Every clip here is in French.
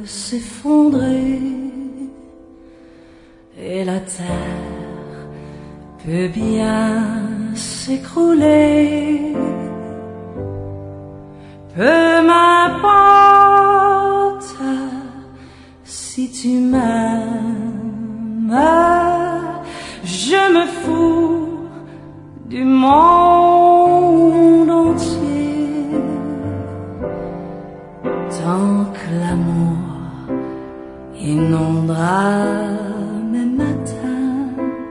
s'effondrer et la terre peut bien s'écrouler. Peu m'importe si tu m'aimes, je me fous du monde entier. Tant que l'amour inondera mes matins,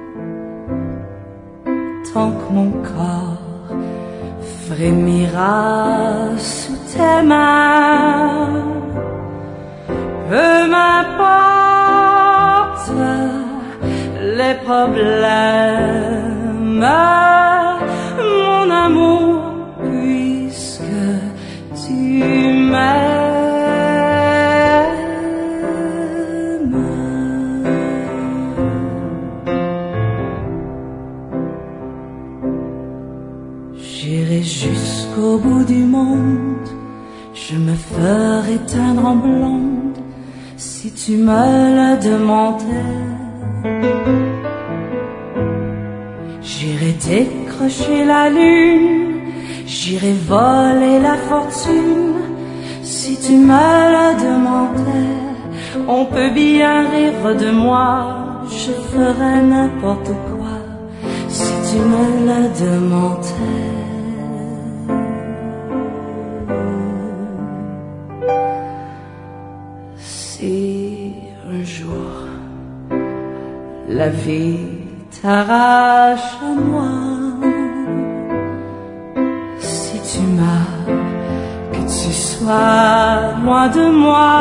tant que mon corps frémira sous tes mains, peu m'importe les problèmes, mon amour, puisque tu m'aimes. J'irai jusqu'au bout du monde, je me ferai teindre en blonde si tu me le demandais. J'irai décrocher la lune, j'irai voler la fortune si tu me le demandais. On peut bien rire de moi, je ferai n'importe quoi si tu me le demandais. Si un jour la vie t'arrache à moi, si tu meurs, que tu sois loin de moi,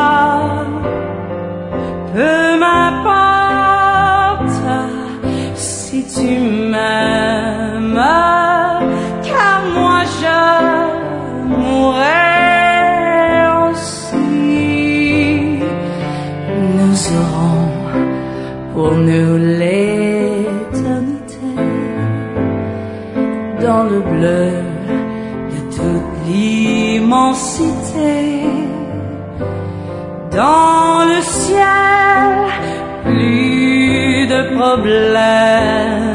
peu m'importe si tu m'aimes, car moi je mourrai aussi. Nous aurons pour nous l'éternité dans le bleu de toute l'immensité. Dans le ciel, plus de problèmes.